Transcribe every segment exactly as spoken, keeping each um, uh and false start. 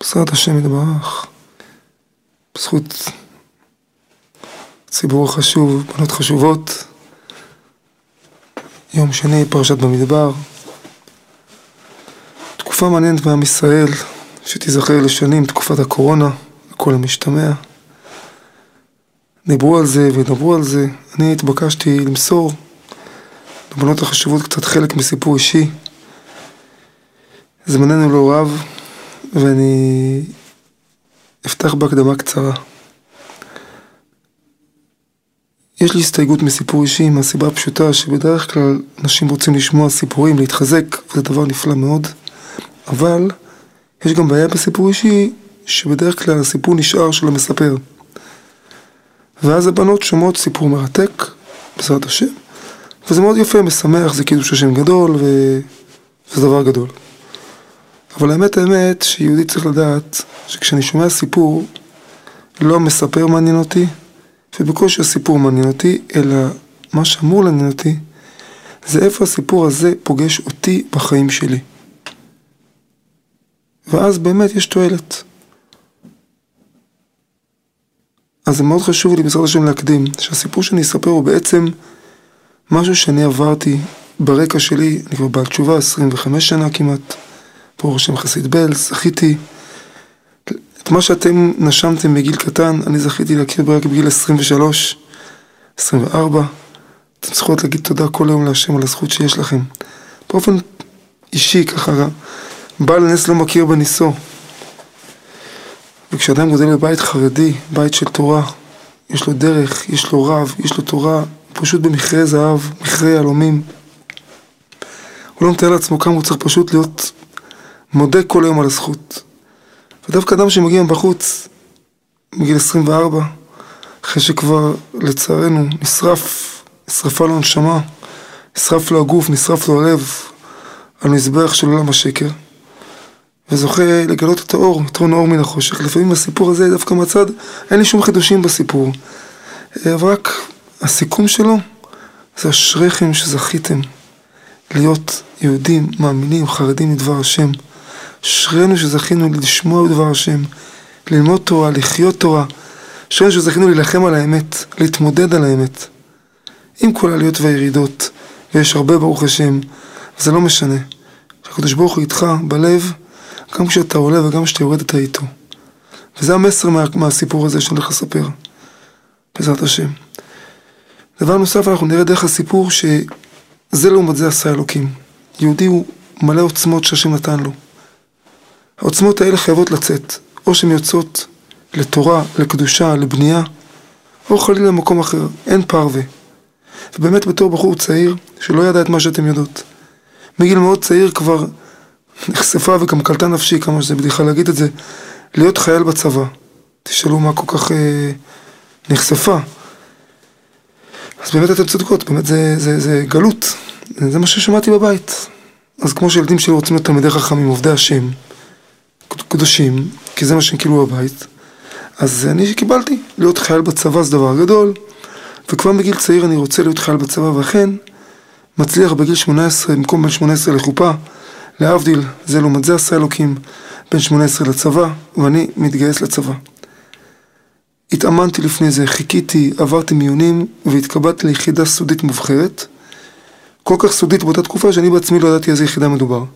בעזרת השם יתברך, בזכות ציבור חשוב, בנות חשובות, יום שני, פרשת במדבר, תקופה מעניינת בעם ישראל, שתיזכר לשנים, תקופת הקורונה, הכל המשתמע. דיברו על זה ודברו על זה. אני התבקשתי למסור לבנות החשובות קצת חלק מסיפור אישי. זמננו לא רב, ואני אפתח בהקדמה קצרה. יש לי הסתייגות מסיפור אישי, מהסיבה הפשוטה שבדרך כלל אנשים רוצים לשמוע סיפורים, להתחזק, וזה דבר נפלא מאוד. אבל יש גם בעיה בסיפור אישי, שבדרך כלל הסיפור נשאר של המספר. ואז הבנות שומעות סיפור מרתק, בעזרת השם, וזה מאוד יפה, משמח, זה קידוש השם גדול, וזה דבר גדול. אבל האמת האמת שיהודי צריך לדעת שכשאני שומע סיפור, לא המספר מעניין אותי, ובקושי הסיפור מעניין אותי, אלא מה שאמור לעניין אותי, זה איפה הסיפור הזה פוגש אותי בחיים שלי. ואז באמת יש תועלת. אז זה מאוד חשוב לי בעזרת השם להקדים, שהסיפור שאני אספר הוא בעצם משהו שאני עברתי ברקע שלי, אני כבר בעל תשובה, עשרים וחמש שנה כמעט, פה השם חסיד בעלז, זכיתי, את מה שאתם נשמתם בגיל קטן, אני זכיתי להכיר רק בגיל עשרים ושלוש, עשרים וארבע, אתם צריכות להגיד תודה כל היום להשם על הזכות שיש לכם. באופן אישי ככה, בעל נס לא מכיר בניסו, וכשאדם גודל בבית חרדי, בית של תורה, יש לו דרך, יש לו רב, יש לו תורה, פשוט במכרה זהב, מכרה יהלומים. הוא לא מתאר לעצמו כמה הוא צריך פשוט להיות מודה כל היום על הזכות. ודווקא אדם שמגיע מבחוץ, מגיל עשרים וארבע, אחרי שכבר לצערנו נשרף, נשרפה לו נשמה, נשרף לו הגוף, נשרף לו הלב, על מזבח של עולם השקר. וזוכה לגלות את האור, יתרון האור מן החושך. לפעמים הסיפור הזה דווקא מצד, אין לי שום חידושים בסיפור. אבל רק הסיכום שלו, זה אשריכם שזכיתם להיות יהודים, מאמינים, חרדים לדבר השם. אשרינו שזכינו לשמוע בדבר השם, ללמוד תורה, לחיות תורה. אשרינו שזכינו להילחם על האמת, להתמודד על האמת. עם כל העליות והירידות, ויש הרבה ברוך השם, וזה לא משנה. שהקדוש ברוך הוא איתך בלב, גם כשאתה עולה וגם כשאתה יורד אתה איתו. וזה המסר מה, מהסיפור הזה שאני הולך לספר, בעזרת השם. דבר נוסף, אנחנו נראה דרך הסיפור שזה לעומת זה עשה אלוקים. יהודי הוא מלא עוצמות שהשם נתן לו. העוצמות האלה חייבות לצאת, או שהן יוצאות לתורה, לקדושה, לבנייה, או חלילה למקום אחר, אין פרווה. ובאמת בתור בחור צעיר שלא ידע את מה שאתם יודעות. מגיל מאוד צעיר כבר נחשפה וגם קלטה נפשי, כמה שזה בדיחה להגיד את זה, להיות חייל בצבא. תשאלו מה כל כך אה, נחשפה. אז באמת אתם צודקות, באמת זה, זה, זה גלות. זה מה ששמעתי בבית. אז כמו שילדים שלי רוצים להיות תלמידי חכמים, עובדי השם, קדושים, כי זה מה שהם כאילו בבית, אז אני קיבלתי להיות חייל בצבא, זה דבר גדול, וכבר בגיל צעיר אני רוצה להיות חייל בצבא, ואכן מצליח בגיל שמונה עשרה, במקום בין שמונה עשרה לחופה, להבדיל, זה לעומת זה עשה אלוקים, בין שמונה עשרה לצבא, ואני מתגייס לצבא. התאמנתי לפני זה, חיכיתי, עברתי מיונים, והתקבלתי ליחידה סודית מובחרת, כל כך סודית באותה תקופה שאני בעצמי לא ידעתי איזה יחידה מדובר.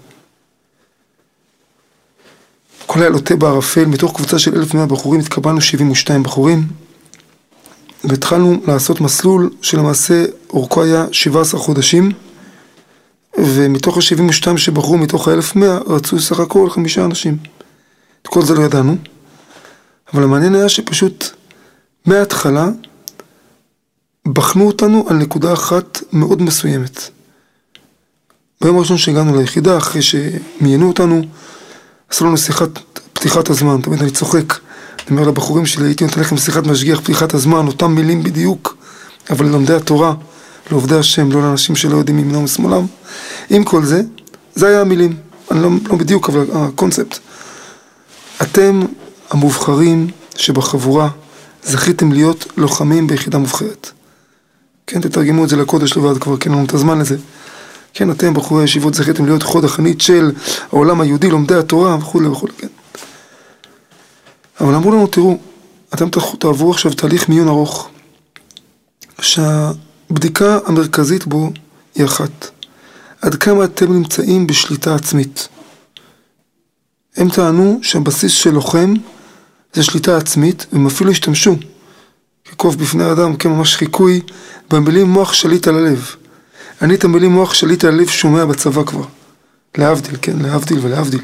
כל היה לוטה בערפל, מתוך קבוצה של אלף ומאה בחורים, התקבלנו שבעים ושתיים בחורים, והתחלנו לעשות מסלול שלמעשה אורכו היה שבעה עשר חודשים, ומתוך ה-שבעים ושתיים שבחרו מתוך ה-אלף ומאה רצו סך הכל חמישה אנשים. את כל זה לא ידענו, אבל המעניין היה שפשוט מההתחלה בחנו אותנו על נקודה אחת מאוד מסוימת. ביום הראשון שהגענו ליחידה, אחרי שמיינו אותנו, עשו לנו שיחת פתיחת הזמן. תמיד אני צוחק, אני אומר לבחורים שלי, הייתי נותן לכם שיחת משגיח פתיחת הזמן, אותם מילים בדיוק, אבל ללומדי התורה, לעובדי השם, לא לאנשים שלא יודעים מימינם ושמאלם. עם כל זה, זה היה המילים, אני לא, לא בדיוק, אבל הקונספט. אתם המובחרים שבחבורה זכיתם להיות לוחמים ביחידה מובחרת. כן, תתרגמו את זה לקודש לבד, כבר כן לנו את הזמן לזה. כן, אתם בחורי הישיבות זכיתם להיות חוד החנית של העולם היהודי, לומדי התורה וכו' וכו', כן. אבל אמרו לנו, תראו, אתם תעברו עכשיו תהליך מיון ארוך, שהבדיקה המרכזית בו היא אחת. עד כמה אתם נמצאים בשליטה עצמית. הם טענו שהבסיס של לוחם זה שליטה עצמית, והם אפילו השתמשו כקוף בפני האדם, כממש חיקוי, במילים מוח שליט על הלב. אני את המילים מוח שליט על הלב שומע בצבא כבר. להבדיל, כן, להבדיל ולהבדיל.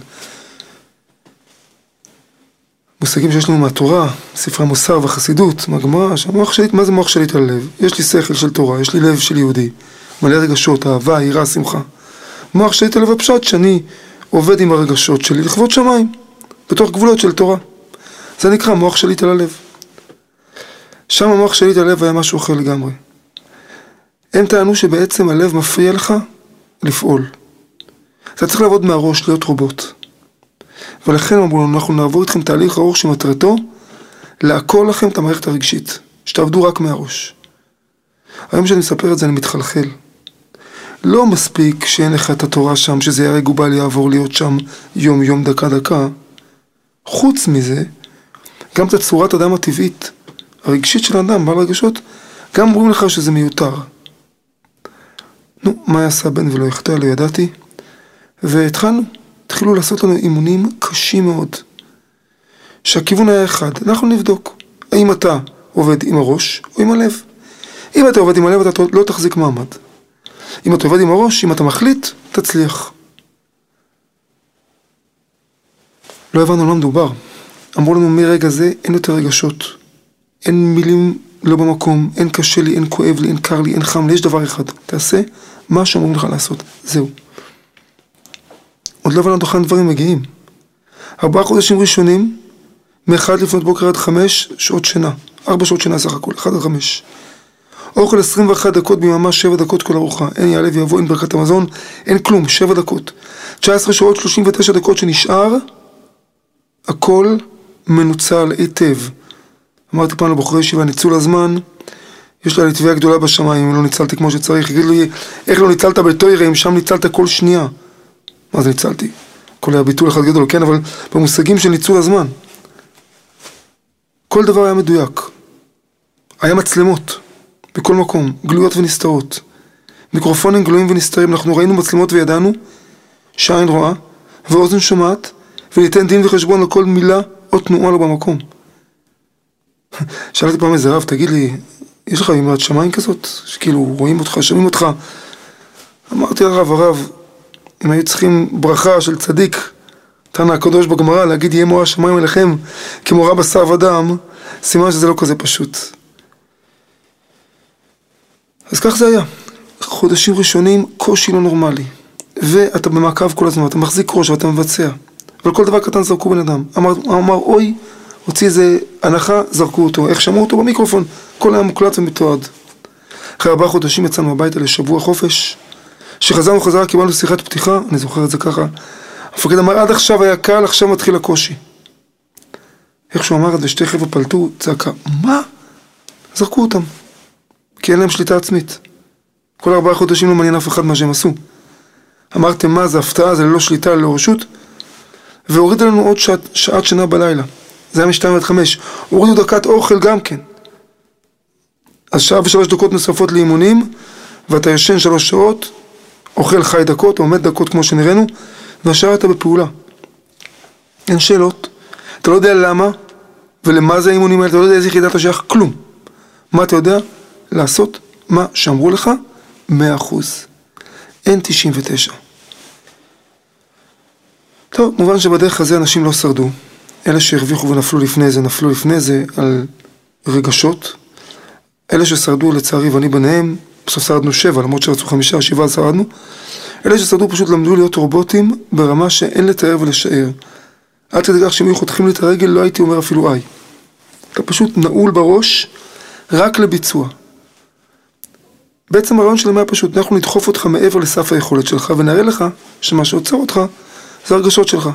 מושגים שיש לנו מהתורה, ספרי מוסר וחסידות, מהגמרא, שהמוח שליט, מה זה מוח שליט על הלב? יש לי שכל של תורה, יש לי לב של יהודי, מלא רגשות, אהבה, יראה, שמחה. מוח שליט על הלב הפשט שאני עובד עם הרגשות שלי לכבוד שמיים, בתוך גבולות של תורה. זה נקרא מוח שליט על הלב. שם המוח שליט על הלב היה משהו אחר לגמרי. הם טענו שבעצם הלב מפריע לך לפעול. אתה צריך לעבוד מהראש, להיות רובוט. ולכן אמרו לנו, אנחנו נעבור איתכם תהליך ארוך שמטרתו לעקור לכם את המערכת הרגשית, שתעבדו רק מהראש. היום שאני מספר את זה אני מתחלחל. לא מספיק שאין לך את התורה שם, שזה יהיה גובל יעבור להיות שם יום יום דקה דקה. חוץ מזה, גם את צורת האדם הטבעית, הרגשית של האדם, בעל רגשות, גם אומרים לך שזה מיותר. נו, מה יעשה בן ולא יחטא, לא ידעתי. והתחלנו, התחילו לעשות לנו אימונים קשים מאוד. שהכיוון היה אחד, אנחנו נבדוק. האם אתה עובד עם הראש או עם הלב? אם אתה עובד עם הלב, אתה לא תחזיק מעמד. אם אתה עובד עם הראש, אם אתה מחליט, תצליח. לא הבנו לא מדובר. אמרו לנו מרגע זה, אין יותר רגשות. אין מילים לא במקום, אין קשה לי, אין כואב לי, אין קר לי, אין חם לי, יש דבר אחד. תעשה מה שאומרים לך לעשות. זהו. עוד לא הבנו דוכן דברים מגיעים. ארבעה חודשים ראשונים, מאחד לפנות בוקר עד חמש שעות שינה. ארבע שעות שינה סך הכל, אחד עד חמש. אוכל עשרים ואחת דקות ביממה, שבע דקות כל ארוחה. אין יעלה ויבוא, אין ברכת המזון, אין כלום, שבע דקות. תשע עשרה שעות, שלושים ותשע דקות שנשאר, הכל מנוצל היטב. אמרתי פעם לבוחרי ישיבה, ניצול הזמן, יש לה לתביעה גדולה בשמיים, אם לא ניצלתי כמו שצריך. יגיד לי, איך לא ניצלת בתוירה, אם שם ניצלת כל שנייה? מה זה ניצלתי? כל היה ביטול אחד גדול, כן, אבל במושגים של ניצול הזמן. כל דבר היה מדויק. היה מצלמות, בכל מקום, גלויות ונסתרות. מיקרופונים גלויים ונסתרים, אנחנו ראינו מצלמות וידענו שעין רואה ואוזן שומעת, וניתן דין וחשבון על כל מילה או תנועה לו במקום. שאלתי פעם איזה רב, תגיד לי, יש לך ימרת שמיים כזאת? שכאילו רואים אותך, שומעים אותך? אמרתי לרב, הרב, אם היו צריכים ברכה של צדיק, תנא הקדוש בגמרא, להגיד יהיה מורא שמיים אליכם כמורא בשר ודם, סימן שזה לא כזה פשוט. אז כך זה היה. חודשים ראשונים, קושי לא נורמלי. ואתה במעקב כל הזמן, אתה מחזיק ראש ואתה מבצע. אבל כל דבר קטן זרקו בן אדם. אמר, אמר אוי, הוציא איזה הנחה, זרקו אותו. איך שמעו אותו במיקרופון? כל היום מוקלט ומתועד. אחרי ארבעה חודשים יצאנו הביתה לשבוע חופש. שחזרנו חזרה, קיבלנו שיחת פתיחה, אני זוכר את זה ככה. המפקד אמר, עד עכשיו היה קל, עכשיו מתחיל הקושי. איך שהוא אמר את זה, שתי חבר'ה פלטו, צעקה, מה? זרקו אותם. כי אין להם שליטה עצמית. כל ארבעה חודשים לא מעניין אף אחד מה שהם עשו. אמרתם מה, זה הפתעה, זה ללא שליטה, ללא רשות. והוריד לנו עוד שעת, שעת שינה בלילה. זה היה משתיים עד חמש. הורידו דקת אוכל גם כן. אז שעה ושלוש דקות נוספות לאימונים, ואתה ישן שלוש שעות, אוכל חי דקות, עומד דקות כמו שנראינו, והשאר אתה בפעולה. אין שאלות. אתה לא יודע למה, ולמה זה האימונים האלה, אתה לא יודע איזה יחידה אתה שייך, כלום. מה אתה יודע? לעשות מה שאמרו לך, מאה אחוז. אין תשעים ותשע. טוב, מובן שבדרך הזה אנשים לא שרדו. אלה שהרוויחו ונפלו לפני זה, נפלו לפני זה על רגשות. אלה ששרדו לצערי ואני ביניהם, בסוף שרדנו שבע, למרות שרצו חמישה, שבעה שרדנו. אלה ששרדו פשוט למדו להיות רובוטים ברמה שאין לתאר ולשער. עד כדי כך שהם היו חותכים לי את הרגל, לא הייתי אומר אפילו איי. אתה פשוט נעול בראש רק לביצוע. בעצם הרעיון שלהם היה פשוט, אנחנו נדחוף אותך מעבר לסף היכולת שלך, ונראה לך שמה שעוצר אותך זה הרגשות שלך.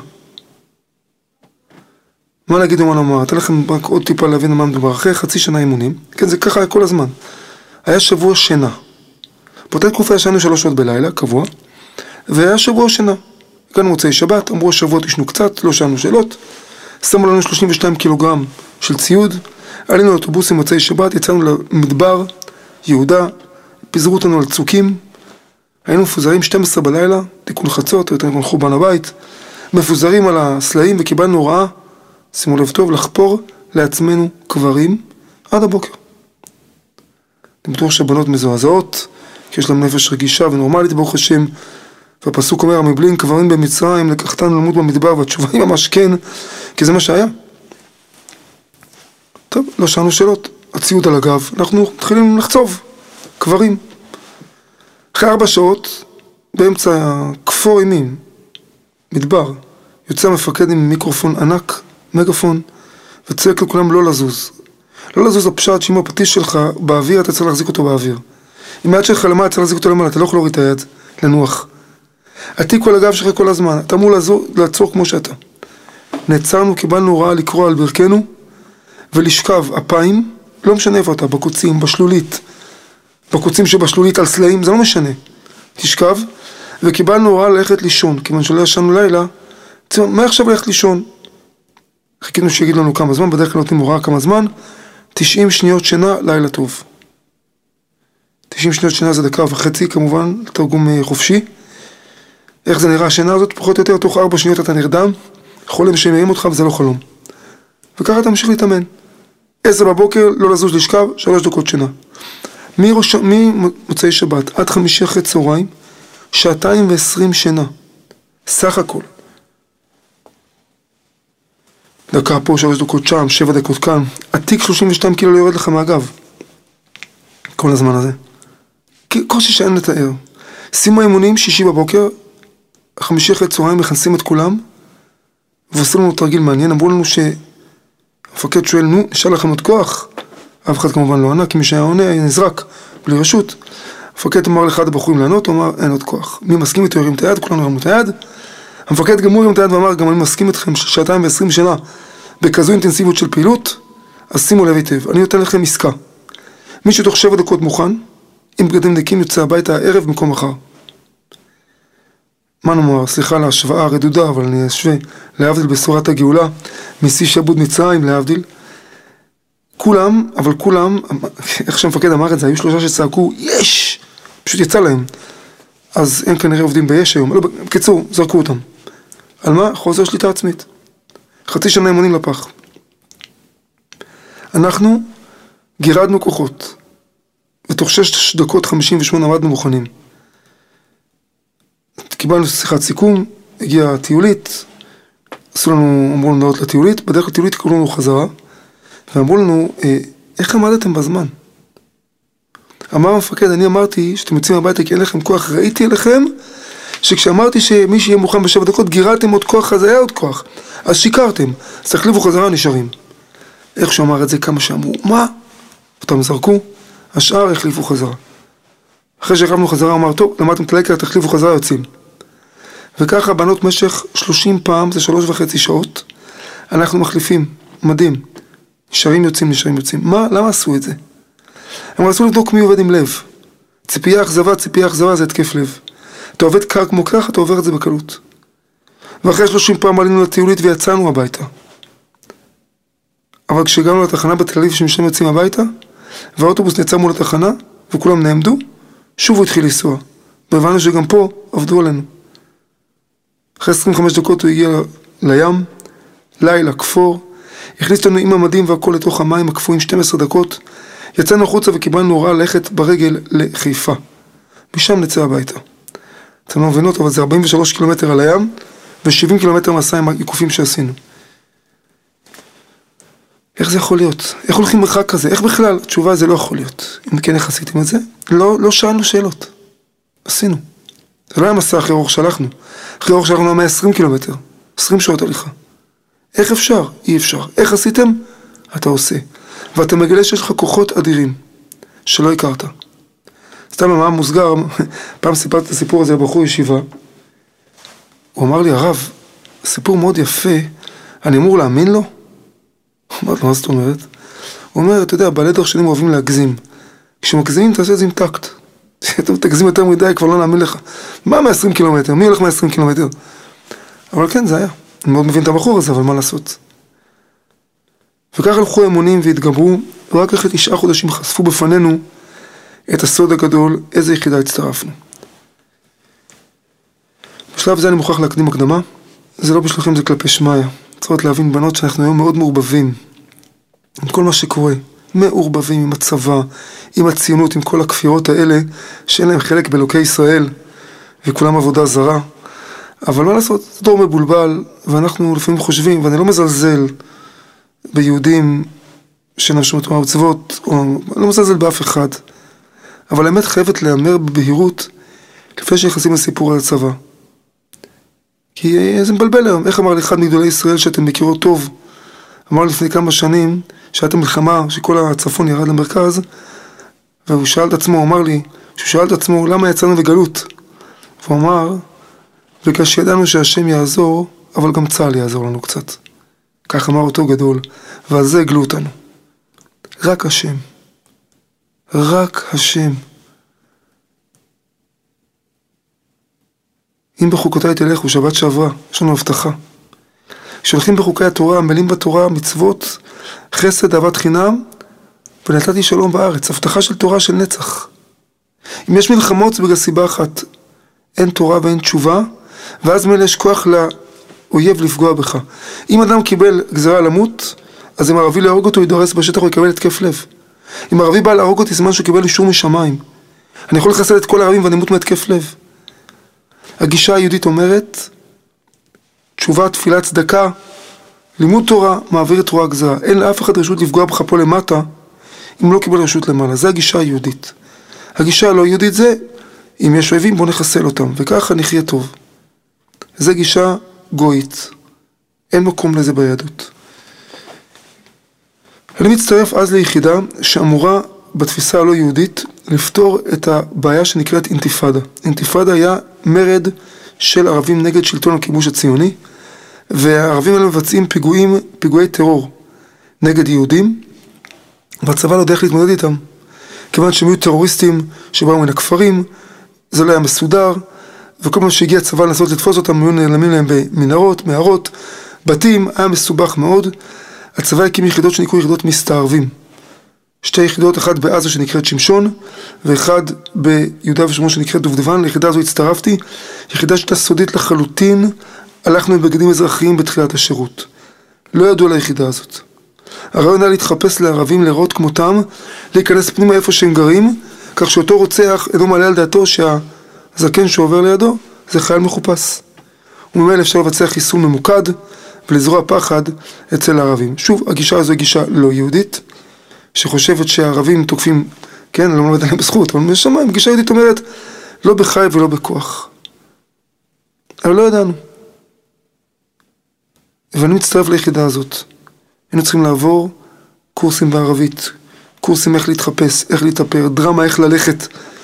מה להגיד ומה לומר? אתה לכם רק עוד טיפה להבין מה מדובר. אחרי חצי שנה אימונים, כן, זה ככה היה כל הזמן. היה שבוע שינה. באותה תקופה ישנו שלוש שעות בלילה, קבוע, והיה שבוע שינה. הגענו מוצאי שבת, אמרו שבוע תשנו קצת, לא שאנו שאלות. שמו לנו שלושים ושתיים קילוגרם של ציוד, עלינו לאוטובוסים מוצאי שבת, יצאנו למדבר, יהודה, פיזרו אותנו על צוקים, היינו מפוזרים שתים עשרה בלילה, תיקון חצות, או יותר נכון חורבן הבית, מפוזרים על הסלעים וקיבלנו הוראה, שימו לב טוב, לחפור לעצמנו קברים עד הבוקר. אני בטוח שהבנות מזועזעות, כי יש להם נפש רגישה ונורמלית ברוך השם, והפסוק אומר, המבלין קברים במצרים, לקחתנו למות במדבר, והתשובה היא ממש כן, כי זה מה שהיה. טוב, לא שאלנו שאלות, הציוד על הגב, אנחנו מתחילים לחצוב קברים. אחרי ארבע שעות, באמצע כפור אימים, מדבר, יוצא המפקד עם מיקרופון ענק, מגפון, וצועק לכולם לא לזוז. לא לזוז הפשט שאם הפטיש שלך באוויר, אתה צריך להחזיק אותו באוויר. אם היד שלך למעלה, אתה צריך להחזיק אותו למעלה, אתה לא יכול להוריד את היד, לנוח. עתיק על הגב שלך כל הזמן, אתה אמור לעצור, לעצור כמו שאתה. נעצרנו, קיבלנו הוראה לקרוא על ברכנו, ולשכב אפיים, לא משנה איפה אתה, בקוצים, בשלולית, בקוצים שבשלולית על סלעים, זה לא משנה. תשכב, וקיבלנו הוראה ללכת לישון, כיוון שלא ישנו לילה, מה עכשיו ללכת לישון? חיכינו שיגיד לנו כמה זמן, בדרך כלל נותנים הוראה כמה זמן, תשעים שניות שינה, לילה טוב. תשעים שניות שינה זה דקה וחצי, כמובן, תרגום חופשי. איך זה נראה השינה הזאת? פחות או יותר, תוך ארבע שניות אתה נרדם, חולם שמרים אותך וזה לא חלום. וככה אתה ממשיך להתאמן. עשר בבוקר, לא לזוז לשכב, שלוש דקות שינה. ממוצאי שבת עד חמישי אחרי צהריים, שעתיים ועשרים שינה. סך הכל. דקה פה, שלוש דקות שם, שבע דקות כאן. עתיק שלושים ושתיים קילו לא יורד לך מהגב. כל הזמן הזה. קושי שאין לתאר. שימו האימונים, שישי בבוקר, חמישי אחרי צהריים, מכנסים את כולם, ועשו לנו תרגיל מעניין. אמרו לנו שהמפקד שואל, נו, נשאר לכם עוד כוח? אף אחד כמובן לא ענה, כי מי שהיה עונה, היה נזרק, בלי רשות. המפקד אמר לאחד הבחורים לענות, הוא אמר, אין עוד כוח. מי מסכים איתי, ירים את היד, כולנו ירמו את היד. המפקד גם הוא ירים את היד ואמר, גם אני מסכים איתכם שעתיים ועשרים שנה בכזו אינטנסיביות של פעילות, אז שימו לב היטב, אני נותן לכם עסקה. מי שתוך שבע דקות מוכן, עם בגדים נקים יוצא הביתה הערב במקום מחר. מה נאמר, סליחה להשוואה רדודה, אבל אני אשווה, להבדיל בשורת הגאולה, משיא שעבוד מצרים, להבדיל. כולם, אבל כולם, איך שהמפקד אמר את זה, היו שלושה שצעקו, יש! פשוט יצא להם. אז הם כנראה עובדים ביש היום. לא, בקיצור, זרקו אותם. על מה? חוסר שליטה עצמית. חצי שנה אימונים לפח. אנחנו גירדנו כוחות, ותוך שש דקות חמישים ושמונה עמדנו מוכנים. קיבלנו שיחת סיכום, הגיעה טיולית, עשו לנו, אמרו לנו לעלות לטיולית, בדרך כלל טיולית קראו לנו חזרה, ואמרו לנו, איך עמדתם בזמן? אמר המפקד, אני אמרתי שאתם יוצאים הביתה כי אין לכם כוח, ראיתי אליכם, שכשאמרתי שמי שיהיה מוכן בשבע דקות, גירדתם עוד כוח, אז היה עוד כוח, אז שיקרתם, אז תחליפו חזרה, נשארים. איך שהוא אמר את זה, כמה שאמרו, מה? אותם זרקו, השאר החליפו חזרה. אחרי שהחלפנו חזרה, אמר, טוב, למדתם את הלקר, תחליפו חזרה, יוצאים. וככה בנות משך שלושים פעם, זה שלוש וחצי שעות, אנחנו מחליפים, מדהים. נשארים יוצאים, נשארים יוצאים. מה? למה עשו את זה? הם רצו לבדוק מי עובד עם לב. ציפייה אכזבה, ציפייה אכזבה זה התקף לב. אתה עובד קר כמו כך, אתה עובר את זה בקלות. ואחרי שלושים פעם עלינו לטיולית ויצאנו הביתה. אבל כשהגענו לתחנה בתל אביב שמשם יוצאים הביתה, והאוטובוס נעצר מול התחנה, וכולם נעמדו, שוב הוא התחיל לנסוע. והבנו שגם פה עבדו עלינו. אחרי עשרים וחמש דקות הוא הגיע לים, לילה, כפור, הכניס לנו עם המדים והכל לתוך המים הקפואים שתים עשרה דקות, יצאנו החוצה וקיבלנו הוראה ללכת ברגל לחיפה. משם נצא הביתה. אתם לא מבינות, אבל זה ארבעים ושלושה קילומטר על הים, ו-שבעים קילומטר מסע עם העיקופים שעשינו. איך זה יכול להיות? איך הולכים מרחק כזה? איך בכלל? התשובה זה לא יכול להיות. אם כן איך עשיתם את זה? לא, לא שאלנו שאלות. עשינו. זה לא היה מסע אחרי אורך שלחנו. אחרי אורך שלחנו מאה ועשרים קילומטר. עשרים שעות הליכה. איך אפשר? אי אפשר. איך עשיתם? אתה עושה. ואתה מגלה שיש לך כוחות אדירים, שלא הכרת. סתם מה מוסגר, פעם סיפרתי את הסיפור הזה לבחור ישיבה, הוא אמר לי, הרב, סיפור מאוד יפה, אני אמור להאמין לו? אמרתי לו, מה זאת אומרת? הוא אומר, אתה יודע, בעלי דרשנים אוהבים להגזים. כשמגזימים, תעשה את זה עם טקט. תגזים יותר מדי, כבר לא נאמין לך. מה מאה ועשרים קילומטר? מי הולך מאה ועשרים קילומטר? אבל כן, זה היה. אני מאוד מבין את הבחור הזה, אבל מה לעשות? וכך הלכו האמונים והתגברו, ורק אחרי תשעה חודשים חשפו בפנינו את הסוד הגדול, איזה יחידה הצטרפנו. בשלב זה אני מוכרח להקדים הקדמה, זה לא בשלכם, זה כלפי שמיה. צריכות להבין בנות שאנחנו היום מאוד מעורבבים עם כל מה שקורה, מעורבבים עם הצבא, עם הציונות, עם כל הכפירות האלה, שאין להם חלק באלוקי ישראל, וכולם עבודה זרה. אבל מה לעשות, זה דור מבולבל, ואנחנו לפעמים חושבים, ואני לא מזלזל ביהודים שנמשו תורה ומצוות, או אני לא מזלזל באף אחד, אבל האמת חייבת להיאמר בבהירות, לפני שנכנסים לסיפור על הצבא. כי זה מבלבל היום. איך אמר לאחד מגדולי ישראל שאתם מכירו טוב? אמר לפני כמה שנים, שהייתה מלחמה, שכל הצפון ירד למרכז, והוא שאל את עצמו, הוא אמר לי, שהוא שאל את עצמו, למה יצאנו בגלות? והוא אמר, בגלל שידענו שהשם יעזור, אבל גם צה"ל יעזור לנו קצת. כך אמר אותו גדול, ועל זה הגלו אותנו. רק השם. רק השם. אם בחוקותיי תלכו, שבת שעברה, יש לנו הבטחה. כשהולכים בחוקי התורה, עמלים בתורה, מצוות, חסד, אהבת חינם, ונתתי שלום בארץ, הבטחה של תורה של נצח. אם יש מלחמות, זה בגלל סיבה אחת, אין תורה ואין תשובה, ואז מלא יש כוח לאויב לפגוע בך. אם אדם קיבל גזרה למות, אז אם ערבי להרוג אותו, ידורס בשטח, הוא יקבל התקף לב. אם ערבי בא להרוג אותי, סימן שהוא קיבל אישור משמיים. אני יכול לחסל את כל הערבים ואני מות מהתקף לב. הגישה היהודית אומרת, תשובה, תפילה, צדקה, לימוד תורה, מעביר את תורה גזרה. אין לאף אחד רשות לפגוע בך פה למטה, אם לא קיבל רשות למעלה. זה הגישה היהודית. הגישה הלא יהודית זה, אם יש אויבים בוא נחסל אותם, וככה נחיה טוב. זה גישה גויית. אין מקום לזה ביהדות. אני מצטרף אז ליחידה שאמורה בתפיסה הלא יהודית לפתור את הבעיה שנקראת אינתיפאדה. אינתיפאדה היה מרד של ערבים נגד שלטון הכיבוש הציוני, והערבים האלה מבצעים פיגועים, פיגועי טרור נגד יהודים, והצבא לא יודע איך להתמודד איתם. כיוון שהם היו טרוריסטים שבאו מן הכפרים, זה לא היה מסודר, וכל פעם שהגיע הצבא לנסות לתפוס אותם, היו נעלמים להם במנהרות, מערות, בתים, היה מסובך מאוד. הצבא הקים יחידות שנקראו יחידות מסתערבים. שתי יחידות, אחת בעזה שנקראת שמשון, ואחד ביהודה ושומרון שנקראת דובדבן. ליחידה הזו הצטרפתי, יחידה שהייתה סודית לחלוטין, הלכנו עם בגדים אזרחיים בתחילת השירות. לא ידעו על היחידה הזאת. הרעיון היה להתחפש לערבים, לראות כמותם, להיכנס פנימה איפה שהם גרים, כך שאותו רוצח אינו מעלה על דעתו שהזקן שעובר לידו זה חייל מחופש. וממילא אפשר לבצע חיסול ממוקד ולזרוע פחד אצל הערבים. שוב, הגישה הזו היא גישה לא יהודית, שחושבת שהערבים תוקפים, כן, לא מלמד עליהם בזכות, אבל משמיים, גישה יהודית אומרת, לא בחי ולא בכוח. אבל לא ידענו. ואני מצטרף ליחידה הזאת. היינו צריכים לעבור קורסים בערבית, קורסים איך להתחפש, איך להתאפר, דרמה איך ללכת,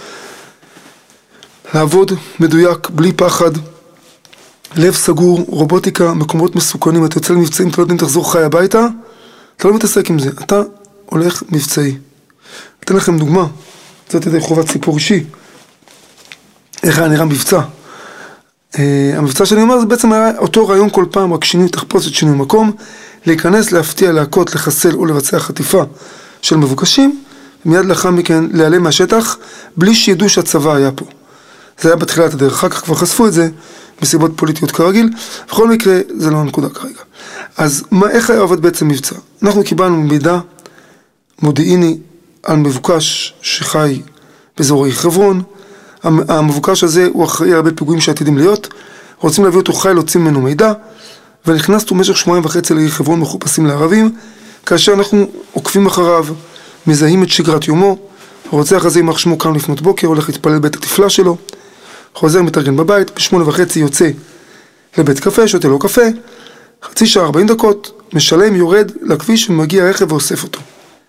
לעבוד מדויק, בלי פחד, לב סגור, רובוטיקה, מקומות מסוכנים. אתה יוצא למבצעים, אתה לא יודע אם תחזור חי הביתה, אתה לא מתעסק עם זה, אתה הולך מבצעי. אתן לכם דוגמה, זאת הייתה חובת סיפור אישי, איך היה נראה מבצע. Uh, המבצע שאני אומר זה בעצם היה אותו רעיון כל פעם, רק שינוי תחפושת, שינוי מקום, להיכנס, להפתיע, להכות, לחסל או לבצע חטיפה של מבוקשים, ומיד לאחר מכן להיעלם מהשטח, בלי שידעו שהצבא היה פה. זה היה בתחילת הדרך, אחר כך כבר חשפו את זה, מסיבות פוליטיות כרגיל, בכל מקרה זה לא הנקודה כרגע. אז מה, איך היה עובד בעצם מבצע? אנחנו קיבלנו מידע מודיעיני על מבוקש שחי באזורי חברון, המבוקש הזה הוא אחראי על הרבה פיגועים שעתידים להיות, רוצים להביא אותו חי, להוציא ממנו מידע, ונכנסנו במשך שבועיים וחצי לעיר חברון מחופשים לערבים, כאשר אנחנו עוקבים אחריו, מזהים את שגרת יומו, הרוצח הזה יימח שמו קם לפנות בוקר, הולך להתפלל בית התפלה שלו, חוזר מתארגן בבית, בשמונה וחצי יוצא לבית קפה, שותה לו קפה, חצי שעה, ארבעים דקות, משלם, יורד לכביש ומגיע רכב ואוסף אותו.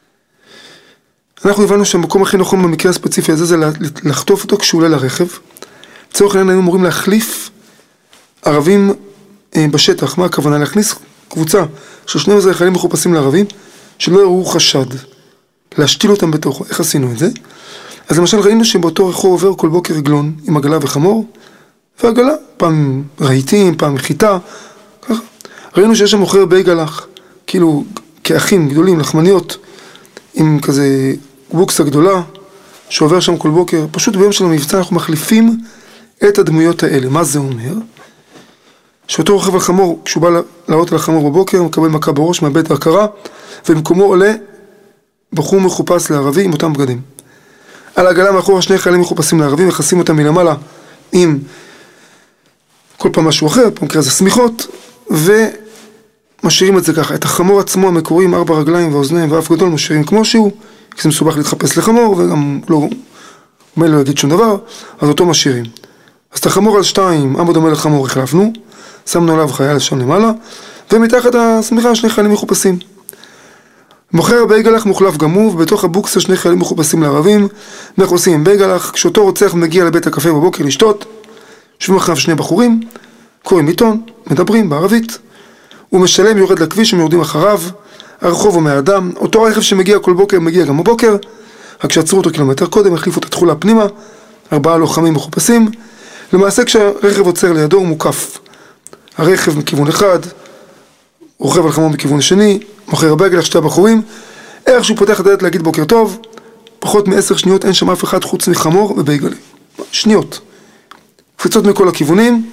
אנחנו הבנו שהמקום הכי נכון במקרה הספציפי הזה זה לחטוף אותו כשהוא עולה לרכב. לצורך העניין היינו אמורים להחליף ערבים בשטח. מה הכוונה? להכניס קבוצה של שנים עשרה חיילים מחופשים לערבים שלא יראו חשד, להשתיל אותם בתוכו. איך עשינו את זה? אז למשל ראינו שבאותו רחוב עובר כל בוקר עגלון עם עגלה וחמור, ועגלה, פעם רהיטים, פעם חיטה, ככה. ראינו שיש שם מוכר בייגלח, כאילו כאחים גדולים, לחמניות, עם כזה בוקסה גדולה, שעובר שם כל בוקר. פשוט ביום של המבצע אנחנו מחליפים את הדמויות האלה. מה זה אומר? שאותו רוכב על חמור, כשהוא בא לעלות על החמור בבוקר, הוא מקבל מכה בראש, מאבד את ההכרה, ובמקומו עולה בחור מחופש לערבי עם אותם בגדים. על העגלה מאחורה שני חיילים מחופשים לערבי, מכסים אותם מלמעלה עם כל פעם משהו אחר, פעם כזה סמיכות, ומשאירים את זה ככה. את החמור עצמו המקורי עם ארבע רגליים ואוזניים ואף גדול משאירים כמו שהוא, כי זה מסובך להתחפש לחמור, וגם לא, הוא לא יגיד שום דבר, אז אותו משאירים. אז את החמור על שתיים, עמוד דומה לחמור, החלפנו, שמנו עליו חייל שם למעלה, ומתחת הסמיכה שני חיילים מחופשים. מוכר בייגלח מוחלף גם הוא, ובתוך הבוקסה שני חיילים מחופשים לערבים. ואנחנו עושים עם בייגלח, כשאותו רוצח מגיע לבית הקפה בבוקר לשתות, יושבים אחריו שני בחורים, קוראים עיתון, מדברים בערבית, הוא משלם, יורד לכביש, הם יורדים אחריו, הרחוב הוא מהאדם, אותו רכב שמגיע כל בוקר מגיע גם בבוקר, רק שעצרו אותו קילומטר קודם, החליפו את התחולה פנימה, ארבעה לוחמים מחופשים. למעשה כשהרכב עוצר לידו הוא מוקף. הרכב מכיוון אחד, רוכב על חמור מכיוון שני, מוכר בייגלח שתי הבחורים, איך שהוא פותח את הדלת להגיד בוקר טוב, פחות מעשר שניות אין שם אף אחד חוץ מחמור ובייגלים. שניות. קפיצות מכל הכיוונים,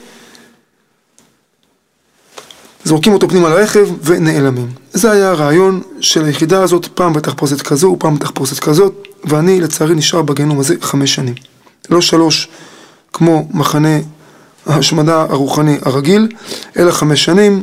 זורקים אותו פנימה לרכב ונעלמים. זה היה הרעיון של היחידה הזאת, פעם בתחפושת כזו, פעם בתחפושת כזאת, ואני לצערי נשאר בגיהנום הזה חמש שנים. לא שלוש כמו מחנה ההשמדה הרוחני הרגיל, אלא חמש שנים,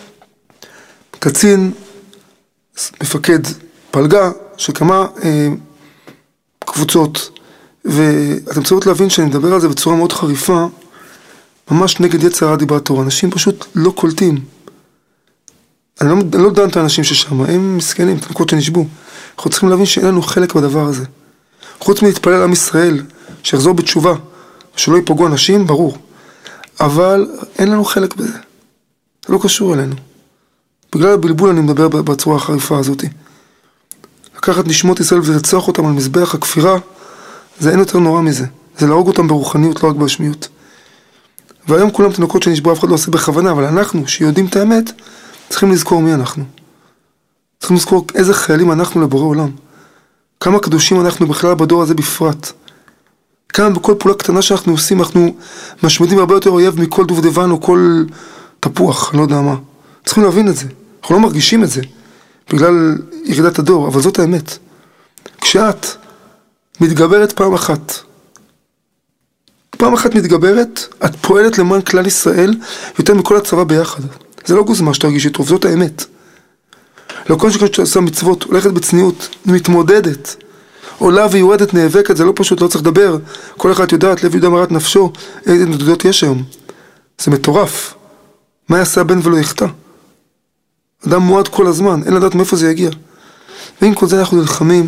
קצין, מפקד פלגה של כמה אה, קבוצות, ואתם צריכות להבין שאני מדבר על זה בצורה מאוד חריפה, ממש נגד יצר הרע דיברת תורה. אנשים פשוט לא קולטים. אני לא, אני לא דן את האנשים ששם, הם מסכנים, תנקות שנשבו. אנחנו צריכים להבין שאין לנו חלק בדבר הזה. חוץ מלהתפלל על עם ישראל, שיחזור בתשובה, שלא ייפגעו אנשים, ברור. אבל אין לנו חלק בזה. זה לא קשור אלינו. בגלל הבלבול אני מדבר בצורה החריפה הזאת. לקחת נשמות ישראל ולרצוח אותם על מזבח הכפירה, זה אין יותר נורא מזה. זה להרוג אותם ברוחניות, לא רק בשמיות. והיום כולם תינוקות שנשבו, אף אחד לא עושה בכוונה, אבל אנחנו, שיודעים את האמת, צריכים לזכור מי אנחנו. צריכים לזכור איזה חיילים אנחנו לבורא עולם. כמה קדושים אנחנו בכלל בדור הזה בפרט. כמה בכל פעולה קטנה שאנחנו עושים, אנחנו משמדים הרבה יותר אויב מכל דובדבן או כל תפוח, אני לא יודע מה. צריכים להבין את זה. אנחנו לא מרגישים את זה, בגלל ירידת הדור, אבל זאת האמת. כשאת מתגברת פעם אחת, פעם אחת מתגברת, את פועלת למען כלל ישראל יותר מכל הצבא ביחד. זה לא גוזמה שתרגישי טוב, זאת האמת. לא כל שכן שעושה מצוות, הולכת בצניעות, מתמודדת, עולה ויורדת, נאבקת, זה לא פשוט, לא צריך לדבר. כל אחד יודעת, לב יהודה מרת נפשו, איזה נדודות יש היום. זה מטורף. מה יעשה הבן ולא יחטא? אדם מועד כל הזמן, אין לדעת מאיפה זה יגיע. ועם כל זה אנחנו נלחמים,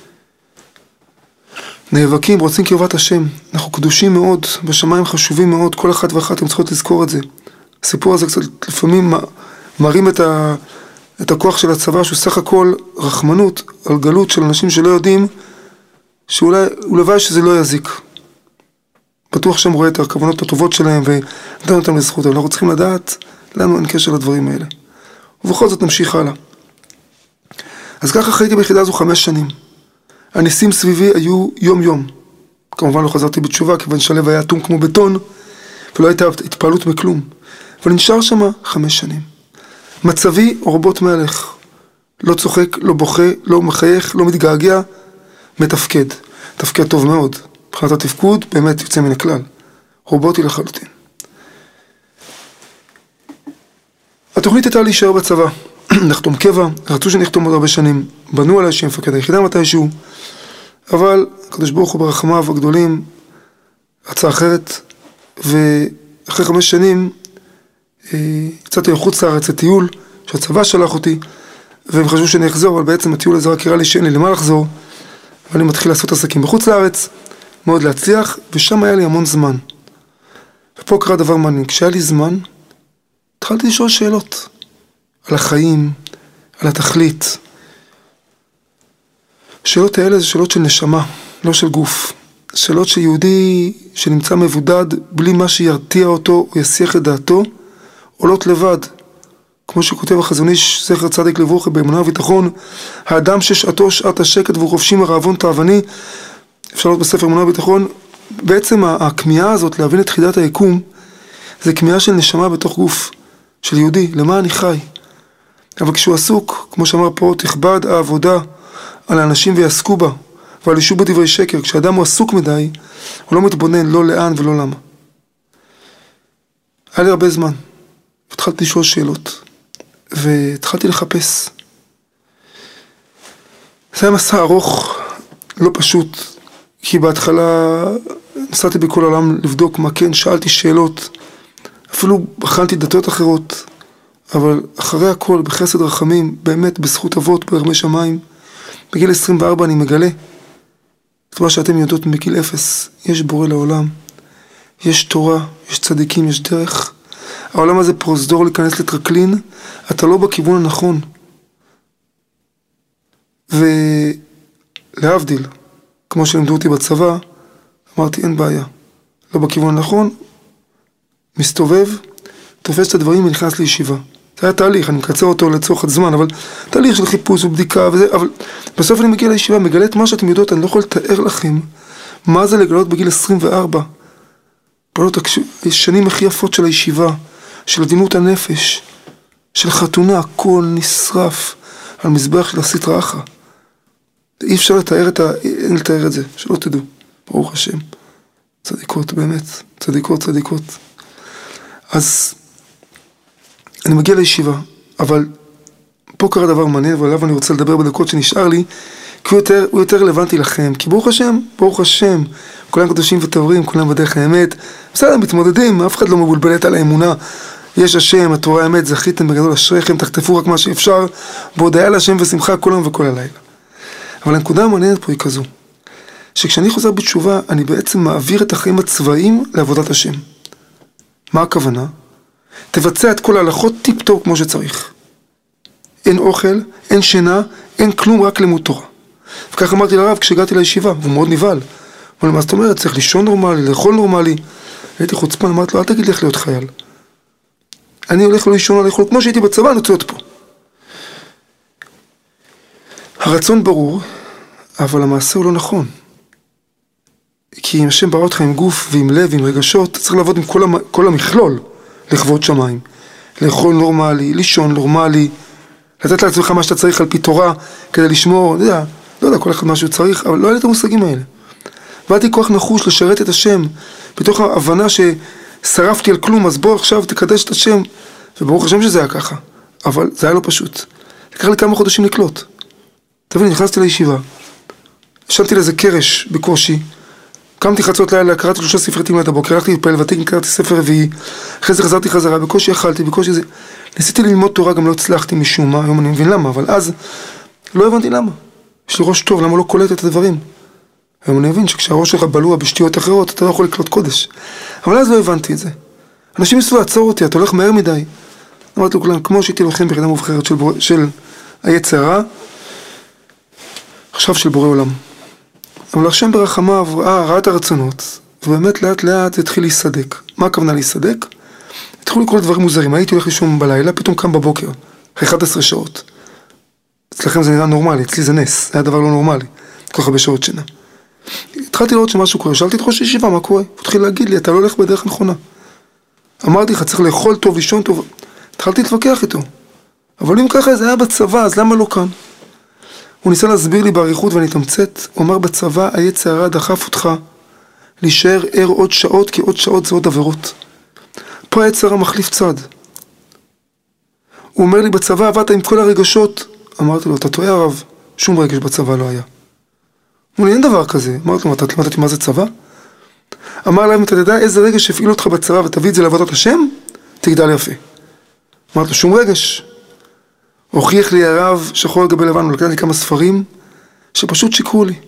נאבקים, רוצים קרבת השם. אנחנו קדושים מאוד, בשמיים חשובים מאוד, כל אחת ואחת, אתם צריכות לזכור את זה. הסיפור הזה קצת לפעמים מראים את, ה, את הכוח של הצבא, שהוא סך הכל רחמנות על גלות של אנשים שלא יודעים, שאולי, אולי שזה לא יזיק. בטוח שם רואה את הכוונות הטובות שלהם, ונתן אותם לזכות, אבל אנחנו צריכים לדעת, לנו אין קשר לדברים האלה. ובכל זאת נמשיך הלאה. אז ככה חייתי ביחידה הזו חמש שנים. הניסים סביבי היו יום יום. כמובן לא חזרתי בתשובה, כיוון שהלב היה אטום כמו בטון, ולא הייתה התפעלות מכלום. אבל נשאר שם חמש שנים. מצבי רבות מהלך. לא צוחק, לא בוכה, לא מחייך, לא מתגעגע, מתפקד. תפקד טוב מאוד. מבחינת התפקוד באמת יוצא מן הכלל. רובוטי לחלוטין. התוכנית הייתה להישאר בצבא. נחתום קבע, רצו שנחתום עוד הרבה שנים. בנו עליי שיהיה מפקד היחידה מתישהו. אבל הקדוש ברוך הוא ברחמיו הגדולים רצה אחרת. ואחרי חמש שנים יצאתי לחוץ לארץ לטיול שהצבא שלח אותי, והם חשבו שאני אחזור, אבל בעצם הטיול הזה רק הראה לי שאין לי למה לחזור, ואני מתחיל לעשות עסקים בחוץ לארץ, מאוד להצליח, ושם היה לי המון זמן. ופה קרה דבר מעניין, כשהיה לי זמן, התחלתי לשאול שאלות על החיים, על התכלית. השאלות האלה זה שאלות של נשמה, לא של גוף. שאלות שיהודי שנמצא מבודד, בלי מה שירתיע אותו או יסיח את דעתו, עולות לבד. כמו שכותב החזון איש זכר צדיק לברכה באמונה וביטחון, האדם ששעתו שעת השקט והוא חופשי מרעבון תאווני, אפשר לראות בספר אמונה וביטחון, בעצם הכמיהה הזאת להבין את חידת היקום, זה כמיהה של נשמה בתוך גוף, של יהודי, למה אני חי? אבל כשהוא עסוק, כמו שאמר פה, תכבד העבודה על האנשים ויעסקו בה, ועל יישוב בדברי שקר, כשאדם הוא עסוק מדי, הוא לא מתבונן לא לאן ולא למה. היה לי הרבה זמן, והתחלתי לשאול שאלות, והתחלתי לחפש. זה היה מסע ארוך, לא פשוט, כי בהתחלה נסעתי בכל העולם לבדוק מה כן, שאלתי שאלות, אפילו בחנתי דתות אחרות, אבל אחרי הכל, בחסד רחמים, באמת בזכות אבות, ברחמי שמיים, בגיל עשרים וארבע אני מגלה, את מה שאתם יודעות מגיל אפס, יש בורא לעולם, יש תורה, יש צדיקים, יש דרך. העולם הזה פרוזדור להיכנס לטרקלין, אתה לא בכיוון הנכון. ולהבדיל, כמו שלימדו אותי בצבא, אמרתי אין בעיה, לא בכיוון הנכון, מסתובב, תופס את הדברים ונכנס לישיבה. זה היה תהליך, אני מקצר אותו לצורך הזמן, אבל תהליך של חיפוש ובדיקה וזה, אבל בסוף אני מגיע לישיבה, מגלה את מה שאתם יודעות, אני לא יכול לתאר לכם מה זה לגלות בגיל עשרים וארבע. פעלות השנים הכי יפות של הישיבה, של עדינות הנפש, של חתונה, הכל נשרף על מזבח של הסטרא אחרא. אי אפשר לתאר את, ה... אין לתאר את זה, שלא תדעו, ברוך השם. צדיקות, באמת, צדיקות, צדיקות. אז אני מגיע לישיבה, אבל פה קרה דבר מעניין, ועליו אני רוצה לדבר בדקות שנשאר לי, כי הוא יותר, הוא יותר רלוונטי לכם, כי ברוך השם, ברוך השם, כולם קדושים וטהורים, כולם בדרך האמת, בסדר, מתמודדים, אף אחד לא מבולבלת על האמונה, יש השם, התורה האמת, זכיתם בגדול אשריכם, תחטפו רק מה שאפשר, בהודיה להשם ושמחה כל יום וכל הלילה. אבל הנקודה המעניינת פה היא כזו, שכשאני חוזר בתשובה, אני בעצם מעביר את החיים הצבאיים לעבודת השם. מה הכוונה? תבצע את כל ההלכות טיפ-טופ כמו שצריך. אין אוכל, אין שינה, אין כלום, רק לימוד תורה. וכך אמרתי לרב כשהגעתי לישיבה, והוא מאוד נבהל. אבל מה זאת אומרת? צריך לישון נורמלי, לאכול נורמלי. הייתי חוצפן, אמרתי לו, אל תגיד לי איך להיות חייל. אני הולך לא לישון, לא לאכול, כמו שהייתי בצבא, אני רוצה להיות פה. הרצון ברור, אבל המעשה הוא לא נכון. כי אם השם ברא אותך עם גוף ועם לב ועם רגשות, צריך לעבוד עם כל, המ... כל המכלול לכבוד שמיים. לאכול נורמלי, לישון נורמלי, לתת לעצמך מה שאתה צריך על פי תורה, כדי לשמור, לא יודע, לא יודע כל אחד מה שהוא צריך, אבל לא היה לי את המושגים האלה. באתי כוח נחוש לשרת את השם, בתוך ההבנה ששרפתי על כלום, אז בוא עכשיו תקדש את השם, וברוך השם שזה היה ככה, אבל זה היה לא פשוט. לקח לי כמה חודשים לקלוט. תבין, נכנסתי לישיבה, ישנתי לאיזה קרש בקושי, קמתי חצות לילה, קראתי שלושה ספרי תהילים הבוקר, הלכתי להתפלל ותיקין, קראתי ספר רביעי, אחרי זה חזרתי חזרה, בקושי אכלתי, בקושי זה, ניסיתי ללמוד תורה, גם לא הצלחתי משום מה, היום אני מבין למה, אבל אז לא הבנתי למה. יש לי ראש טוב, למה לא קולט את הדברים? היום אני מבין שכשהראש שלך בלוע בשטויות אחרות, אתה לא יכול לקלוט קודש. אבל אז לא הבנתי את זה. אנשים ניסו לעצור אותי, אתה הולך מהר מדי. אמרתי לכולם, כמו שהייתי לוחם ביחידה מובחרת של, בור... של היצר הרע, עכשיו של בורא עולם. אבל השם ברחמיו ראה, ראה את הרצונות, ובאמת לאט לאט זה התחיל להיסדק. מה הכוונה להיסדק? התחילו לקרוא דברים מוזרים. הייתי הולך לישון בלילה, פתאום קם בבוקר, אחרי אחת עשרה שעות. אצלכם זה נראה נורמלי, אצלי זה נס, זה היה דבר לא נורמלי, כל כך הרבה שעות שינה. התחלתי לראות שמשהו קורה, שאלתי את ראש הישיבה, מה קורה? הוא התחיל להגיד לי, אתה לא הולך בדרך נכונה. אמרתי לך, צריך לאכול טוב, לישון טוב. התחלתי להתווכח איתו. אבל אם ככה זה היה בצבא, אז למה לא כאן? הוא ניסה להסביר לי בעריכות ואני תמצאת, הוא אמר בצבא, היצר הרע דחף אותך להישאר ער עוד שעות, כי עוד שעות זה עוד עבירות. פה היצר הרע מחליף צד. הוא אומר לי, בצבא עבדת עם כל הרגשות. אמרתי לו, אתה טועה הרב, שום רגש בצבא לא היה. הוא לי, אין דבר כזה. אמרתי לו, אתה תלמדתי מה זה צבא? אמר להם, אתה תדע איזה רגש הפעיל אותך בצבא ותביא את זה לעבודת השם, תגדל יפה. אמרתי לו, שום רגש. הוכיח לי הרב שחור על גבי לבן, הוא לקח לי כמה ספרים שפשוט שיקרו לי.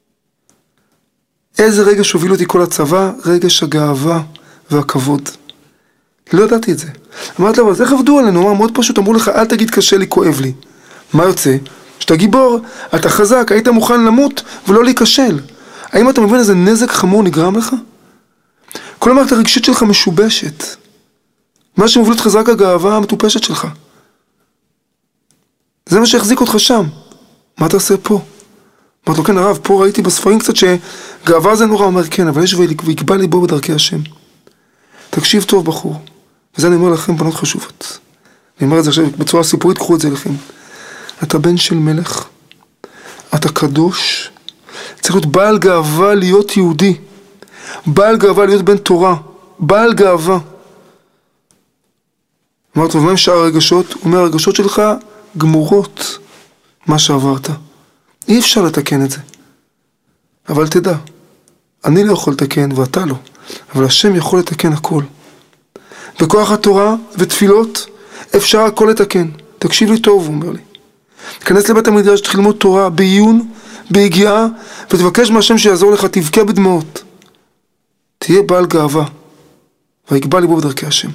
איזה רגש הוביל אותי כל הצבא? רגש הגאווה והכבוד. לא ידעתי את זה. אמרתי לו, אז איך עבדו עלינו? אמר, מאוד פשוט, אמרו לך, אל תגיד קשה לי, כואב לי. מה יוצא? שאתה גיבור, אתה חזק, היית מוכן למות ולא להיכשל. האם אתה מבין איזה נזק חמור נגרם לך? כל המערכת הרגשית שלך משובשת. מה שמוביל אותך זה רק הגאווה המטופשת שלך. זה מה שהחזיק אותך שם. מה אתה עושה פה? אמרת לו, כן הרב, פה ראיתי בספרים קצת שגאווה זה נורא. אומר, כן, אבל יש ויקבע ליבו בדרכי השם. תקשיב טוב בחור. וזה אני אומר לכם, בנות חשובות. אני אומר את זה עכשיו בצורה סיפורית, קחו את זה לכם. אתה בן של מלך. אתה קדוש. צריך להיות בעל גאווה להיות יהודי. בעל גאווה להיות בן תורה. בעל גאווה. אמרת לו, ומה עם שאר הרגשות? הוא אומר, הרגשות שלך גמורות מה שעברת. אי אפשר לתקן את זה. אבל תדע, אני לא יכול לתקן ואתה לא. אבל השם יכול לתקן הכל. בכוח התורה ותפילות אפשר הכל לתקן. תקשיב לי טוב, הוא אומר לי. תכנס לבית המדרש, תתחיל ללמוד תורה בעיון, בהגיעה, ותבקש מהשם שיעזור לך, תבכה בדמעות. תהיה בעל גאווה, ויקבע ליבו בדרכי השם.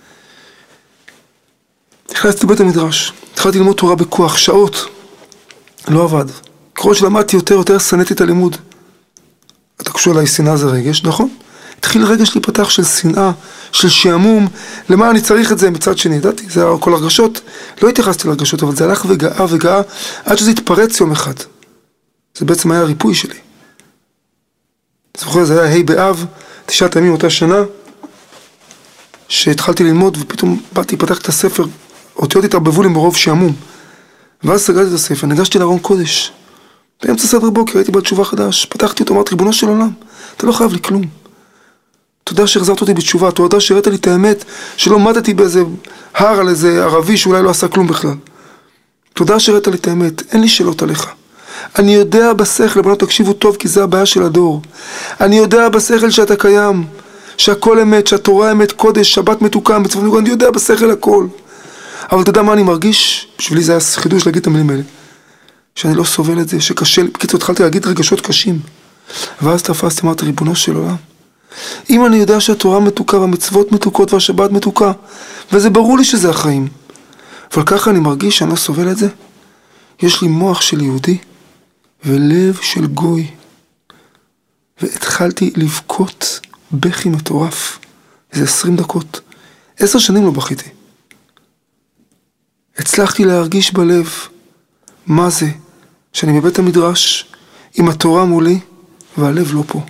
נכנסתי לבית המדרש, התחלתי ללמוד תורה בכוח, שעות. לא עבד. ככל שלמדתי יותר, יותר שנאתי את הלימוד. אתה קשור אליי, שנאה זה רגש, נכון? התחיל רגש להיפתח של שנאה, של שעמום. למה אני צריך את זה? מצד שני, ידעתי, זה כל הרגשות. לא התייחסתי לרגשות, אבל זה הלך וגאה וגאה, עד שזה התפרץ יום אחד. זה בעצם היה הריפוי שלי. זוכר, זה היה ה' באב, תשעת ימים אותה שנה, שהתחלתי ללמוד, ופתאום באתי, פתחתי את הספר, אותיות התערבבו לי מרוב שעמום. ואז סגרתי את הספר, ניגשתי לארון קודש. באמצע סדר בוקר, הייתי בתשובה חדש, פתחתי אותו, אמרתי, ריבונו של עולם, אתה לא חייב לי כלום. תודה שהחזרת אותי בתשובה, תודה שהראית לי את האמת, שלא מתתי באיזה הר על איזה ערבי שאולי לא עשה כלום בכלל. תודה שהראית לי את האמת, אין לי שאלות עליך. אני יודע בשכל, בנות תקשיבו טוב, כי זה הבעיה של הדור. אני יודע בשכל שאתה קיים, שהכל אמת, שהתורה אמת, קודש, שבת מתוקה, מצוות מתוקה, אני יודע בשכל הכל. אבל אתה יודע מה אני מרגיש? בשבילי זה היה חידוש להגיד את המילים האלה. שאני לא סובל את זה, שקשה, בקיצור התחלתי להגיד רגשות קשים. ואז תפסתי, אמרתי, ריבונו של עולם. אם אני יודע שהתורה מתוקה והמצוות מתוקות והשבת מתוקה, וזה ברור לי שזה החיים. אבל ככה אני מרגיש שאני לא סובל את זה. יש לי מוח של יהודי ולב של גוי. והתחלתי לבכות בכי מטורף. איזה עשרים דקות. עשר שנים לא בכיתי. הצלחתי להרגיש בלב מה זה שאני בבית המדרש עם התורה מולי והלב לא פה.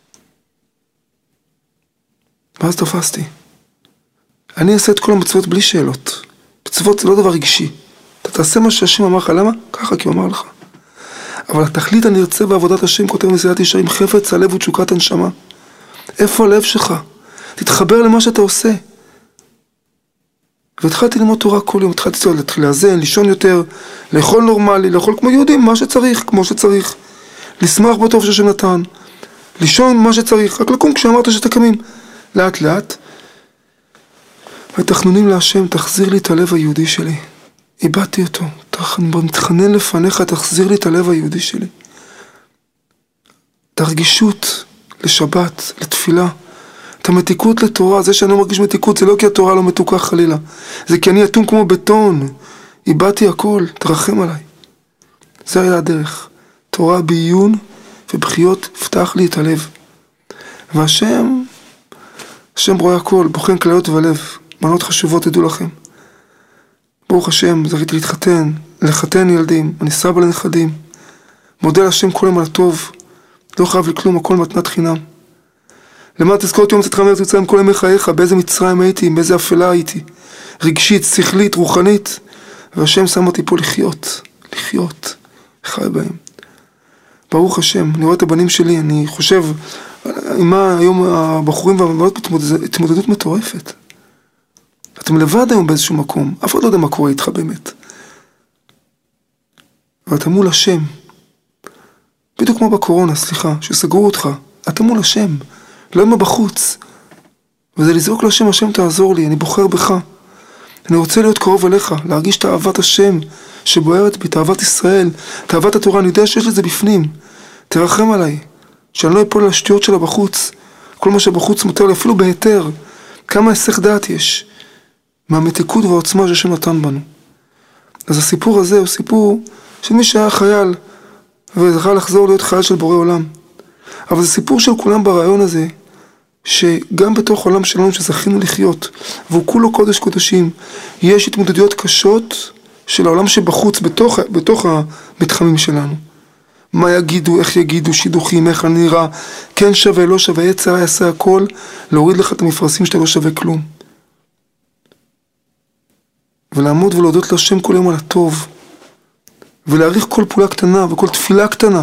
ואז תפסתי. אני אעשה את כל המצוות בלי שאלות. מצוות זה לא דבר רגשי. אתה תעשה מה שהשם אמר לך, למה? ככה כי הוא אמר לך. אבל התכלית הנרצה בעבודת השם, כותב מסילת ישרים, חפץ הלב ותשוקת הנשמה. איפה הלב שלך? תתחבר למה שאתה עושה. והתחלתי ללמוד תורה כל יום, התחלתי לאזן, לישון יותר, לאכול נורמלי, לאכול כמו יהודים, מה שצריך, כמו שצריך. לשמוח בטוב שהשם נתן. לישון מה שצריך, רק לקום כשאמרת שתקמים. לאט לאט. ותחנונים להשם, תחזיר לי את הלב היהודי שלי. איבדתי אותו. מתחנן לפניך, תחזיר לי את הלב היהודי שלי. את הרגישות לשבת, לתפילה. את המתיקות לתורה, זה שאני לא מרגיש מתיקות, זה לא כי התורה לא מתוקה חלילה. זה כי אני אטום כמו בטון. איבדתי הכל, תרחם עליי. זה היה הדרך. תורה בעיון ובחיות, פתח לי את הלב. והשם, השם רואה הכל, בוחן כליות ולב. בנות חשובות, תדעו לכם. ברוך השם, זכיתי להתחתן, לחתן ילדים, אני סבא לנכדים. מודה להשם כל יום על הטוב. לא חייב לי כלום, הכל מתנת חינם. למען תזכור את יום צאתך מארץ מצרים כל ימי חייך, באיזה מצרים הייתי, באיזה אפלה הייתי. רגשית, שכלית, רוחנית. והשם שם אותי פה לחיות, לחיות, חי בהם. ברוך השם, אני רואה את הבנים שלי, אני חושב, עם מה היום הבחורים והבנות התמודדות מטורפת. אתם לבד היום באיזשהו מקום, אף אחד לא יודע מה קורה איתך באמת. ואתה מול השם, בדיוק כמו בקורונה, סליחה, שסגרו אותך, אתה מול השם, לא עם בחוץ. וזה לזרוק להשם, השם תעזור לי, אני בוחר בך. אני רוצה להיות קרוב אליך, להרגיש את אהבת השם שבוערת בי, את אהבת ישראל, את אהבת התורה, אני יודע שיש לזה בפנים. תרחם עליי, שאני לא אפול על השטויות שלה בחוץ, כל מה שבחוץ מותר לי, אפילו בהיתר. כמה היסח דעת יש מהמתיקות והעוצמה שהשם נתן בנו. אז הסיפור הזה הוא סיפור של מי שהיה חייל וזכה לחזור להיות חייל של בורא עולם. אבל זה סיפור של כולם ברעיון הזה, שגם בתוך עולם שלנו שזכינו לחיות, והוא כולו קודש קודשים, יש התמודדויות קשות של העולם שבחוץ, בתוך, בתוך המתחמים שלנו. מה יגידו, איך יגידו, שידוכים, איך אני נראה, כן שווה, לא שווה, יצר יעשה הכל, להוריד לך את המפרסים שאתה לא שווה כלום. ולעמוד ולהודות להשם כל יום על הטוב, ולהעריך כל פעולה קטנה וכל תפילה קטנה.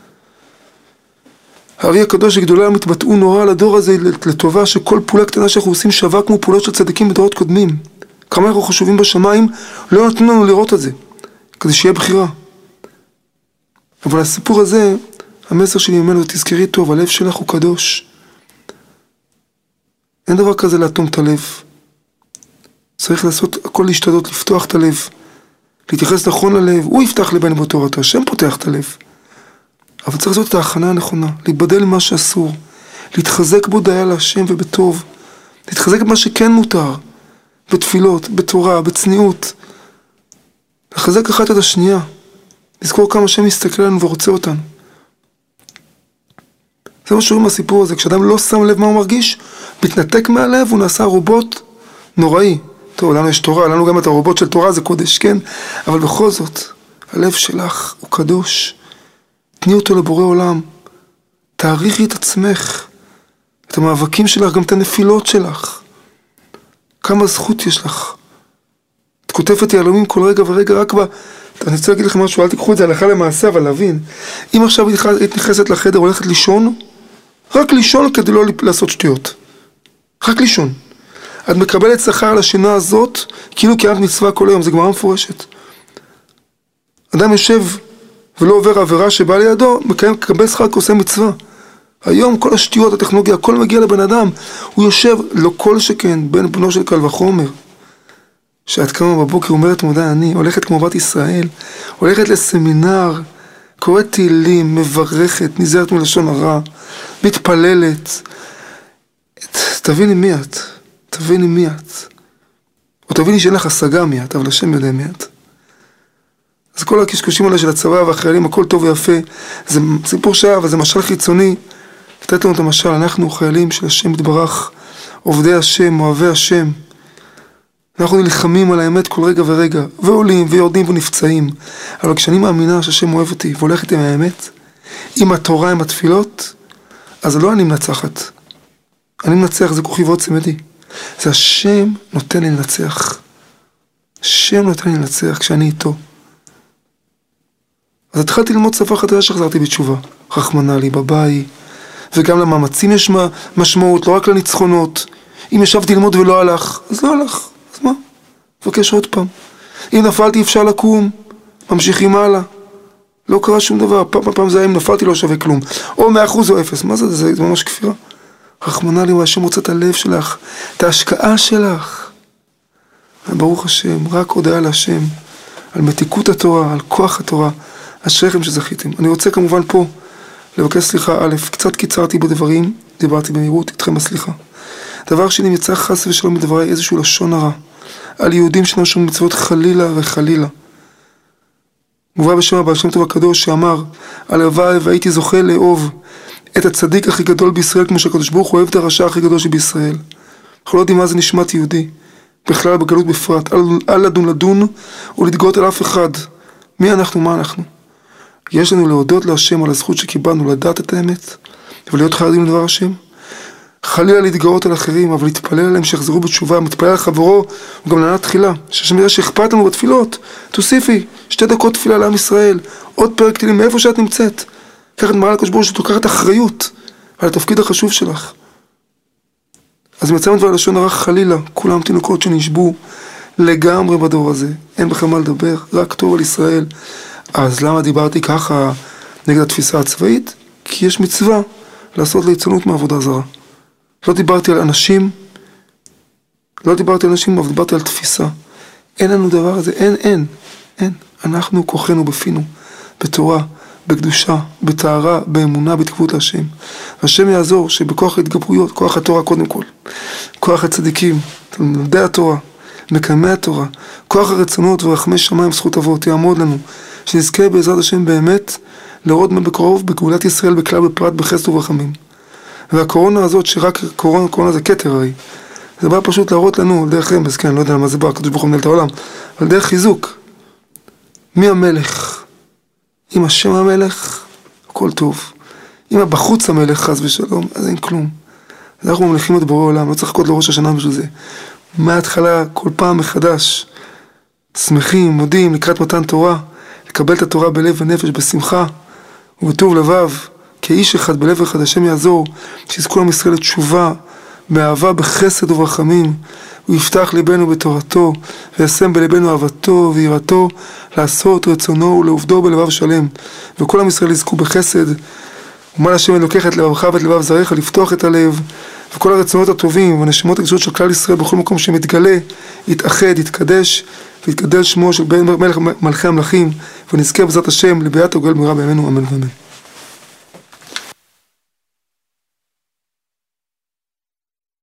הארי הקדוש הגדולה מתבטאו נורא על הדור הזה לטובה שכל פעולה קטנה שאנחנו עושים שווה כמו פעולות של צדיקים בדורות קודמים. כמה אנחנו חשובים בשמיים, לא נותנים לנו לראות את זה, כדי שיהיה בחירה. אבל הסיפור הזה, המסר שלי ממנו, תזכרי טוב, הלב שלך הוא קדוש. אין דבר כזה לאטום את הלב. צריך לעשות הכל להשתדות, לפתוח את הלב, להתייחס נכון ללב. הוא יפתח לבנו בתורתו, השם פותח את הלב. אבל צריך לעשות את ההכנה הנכונה, להתבדל ממה שאסור, להתחזק בודיה להשם ובטוב, להתחזק במה שכן מותר, בתפילות, בתורה, בצניעות, לחזק אחת את השנייה, לזכור כמה השם מסתכל עלינו ורוצה אותנו. זה מה שרואים מהסיפור הזה, כשאדם לא שם לב מה הוא מרגיש, מתנתק מהלב, הוא נעשה רובוט נוראי. טוב, לנו יש תורה, לנו גם את הרובוט של תורה, זה קודש, כן? אבל בכל זאת, הלב שלך הוא קדוש, תני אותו לבורא עולם, תעריכי את עצמך, את המאבקים שלך, גם את הנפילות שלך. כמה זכות יש לך. את כותפת יהלומים כל רגע ורגע, רק ב... אני רוצה להגיד לכם משהו, אל תיקחו את זה הלכה למעשה, אבל להבין. אם עכשיו היית נכנסת לחדר, הולכת לישון, רק לישון כדי לא לעשות שטויות. רק לישון. את מקבלת שכר על השינה הזאת, כאילו קיימת מצווה כל היום, זה גמרא מפורשת. אדם יושב ולא עובר עבירה שבא לידו, מקבל שכר כעושה מצווה. היום כל השטויות, הטכנולוגיה, הכל מגיע לבן אדם. הוא יושב, לא כל שכן, בן בנו של קל וחומר. שאת קמה בבוקר אומרת מודה אני, הולכת כמו בת ישראל, הולכת לסמינר, קוראת תהילים, מברכת, נזהרת מלשון הרע, מתפללת. תביני מי את, תביני מי את. או תביני שאין לך השגה מי את, אבל השם יודע מי את. אז כל הקשקושים האלה של הצבא והחיילים, הכל טוב ויפה, זה סיפור שעה, אבל זה משל חיצוני. לתת לנו את המשל, אנחנו חיילים של השם יתברך, עובדי השם, אוהבי השם. אנחנו נלחמים על האמת כל רגע ורגע, ועולים ויורדים ונפצעים. אבל כשאני מאמינה שהשם אוהב אותי והולכת עם האמת, עם התורה, עם התפילות, אז לא אני מנצחת. אני מנצח, זה כוחי ועוצם ידי. זה השם נותן לי לנצח. השם נותן לי לנצח כשאני איתו. אז התחלתי ללמוד שפה חדשה שחזרתי בתשובה. רחמנא ליבא ביי. וגם למאמצים יש משמעות, לא רק לניצחונות. אם ישבתי ללמוד ולא הלך, אז לא הלך. אז מה? מבקש עוד פעם. אם נפלתי אפשר לקום, ממשיכים הלאה. לא קרה שום דבר. פעם פעם זה היה אם נפלתי לא שווה כלום. או מאה אחוז או אפס. מה זה? זה, זה ממש כפירה. רחמנא ליבא, השם רוצה את הלב שלך, את ההשקעה שלך. ברוך השם, רק הודעה להשם, על מתיקות התורה, על כוח התורה. אשריכם שזכיתם. אני רוצה כמובן פה לבקש סליחה. א', קצת קיצרתי בדברים, דיברתי במהירות, איתכם הסליחה. דבר שני, יצא חס ושלום מדבריי איזשהו לשון הרע, על יהודים שלנו שומעים מצוות חלילה וחלילה. מובא בשם הבעל שם טוב הקדוש שאמר, הלוואי והייתי זוכה לאהוב את הצדיק הכי גדול בישראל, כמו שהקדוש ברוך הוא אוהב את הרשע הכי גדול שבישראל. אנחנו לא יודעים מה זה נשמת יהודי, בכלל בגלות בפרט. אל, אל לדון לדון ולהתגאות על אף אחד. מי אנחנו, מה אנחנו? יש לנו להודות להשם על הזכות שקיבלנו לדעת את האמת ולהיות חייבים לדבר השם. חלילה להתגאות על אחרים, אבל להתפלל עליהם שיחזרו בתשובה. מתפלל על חברו, הוא גם לענת תחילה, שהשם ידע שאכפת לנו בתפילות. תוסיפי שתי דקות תפילה לעם ישראל, עוד פרק תהילים מאיפה שאת נמצאת. קח את מעל הקדוש ברוך הוא שתוקחת אחריות על התפקיד החשוב שלך. אז אם יצא מדבר לשון הרע חלילה, כולם תינוקות שנשבו לגמרי בדור הזה, אין בכלל מה לדבר, רק טוב על ישראל. אז למה דיברתי ככה נגד התפיסה הצבאית? כי יש מצווה לעשות ליצנות מעבודה זרה. לא דיברתי על אנשים, לא דיברתי על אנשים, אבל דיברתי על תפיסה. אין לנו דבר הזה, אין, אין, אין. אנחנו כוחנו בפינו, בתורה, בקדושה, בתארה, באמונה, בתקוות להשם. השם יעזור שבכוח ההתגברויות, כוח התורה קודם כל, כוח הצדיקים, תלמודי התורה, מקיימי התורה, כוח הרצונות ורחמי שמיים זכות אבות, יעמוד לנו, שנזכה בעזרת השם באמת לראות מה בקרוב בגאולת ישראל בכלל בפרט בחסד וברחמים. והקורונה הזאת, שרק קורונה, קורונה זה כתר הרי, זה בא פשוט להראות לנו דרך רמז, כן, לא יודע למה זה בא, הקדוש ברוך הוא מנהל את העולם, אבל דרך חיזוק, מי המלך? אם השם המלך, הכל טוב. אם בחוץ המלך חס ושלום, אז אין כלום. אז אנחנו ממלכים את בורא עולם, לא צריך לחכות לראש השנה בשביל זה. מההתחלה, כל פעם מחדש, שמחים, מודים, לקראת מתן תורה, לקבל את התורה בלב ונפש, בשמחה, ובטוב לבב, כאיש אחד בלב אחד, השם יעזור, שיזכו עם ישראל לתשובה, באהבה, בחסד וברחמים, הוא יפתח ליבנו בתורתו, וישם בלבנו אהבתו ויראתו, לעשות רצונו ולעובדו בלבב שלם, וכל עם ישראל יזכו בחסד, ומעל השם לוקח את לבבך ואת לבב זריך, לפתוח את הלב, וכל הרצונות הטובים והנשמות הקדושות של כלל ישראל בכל מקום שמתגלה, יתאחד, יתקדש, ויתגדל שמו של בן מלך מלכי המלכים, ונזכה בעזרת השם לביאת הגואל במהרה בימינו, אמן ואמן.